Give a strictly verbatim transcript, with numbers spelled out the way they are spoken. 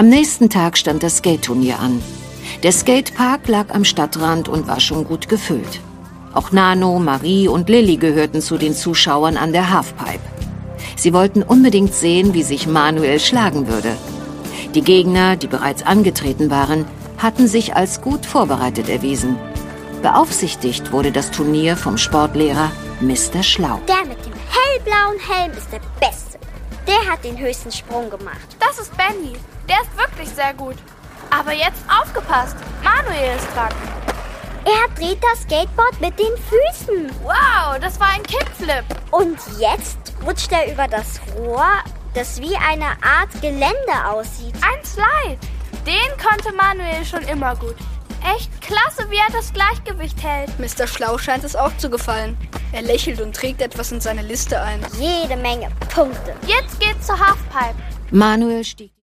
Am nächsten Tag stand das Skate-Turnier an. Der Skatepark lag am Stadtrand und war schon gut gefüllt. Auch Nano, Marie und Lilly gehörten zu den Zuschauern an der Halfpipe. Sie wollten unbedingt sehen, wie sich Manuel schlagen würde. Die Gegner, die bereits angetreten waren, hatten sich als gut vorbereitet erwiesen. Beaufsichtigt wurde das Turnier vom Sportlehrer Mister Schlau. Der mit dem hellblauen Helm ist der Beste. Der hat den höchsten Sprung gemacht. Das ist Benny. Der ist wirklich sehr gut. Aber jetzt aufgepasst. Manuel ist dran. Er dreht das Skateboard mit den Füßen. Wow, das war ein Kickflip. Und jetzt rutscht er über das Rohr, das wie eine Art Geländer aussieht. Ein Slide. Den konnte Manuel schon immer gut. Echt klasse, wie er das Gleichgewicht hält. Mister Schlau scheint es auch zu gefallen. Er lächelt und trägt etwas in seine Liste ein. Jede Menge Punkte. Jetzt geht's zur Halfpipe. Manuel stieg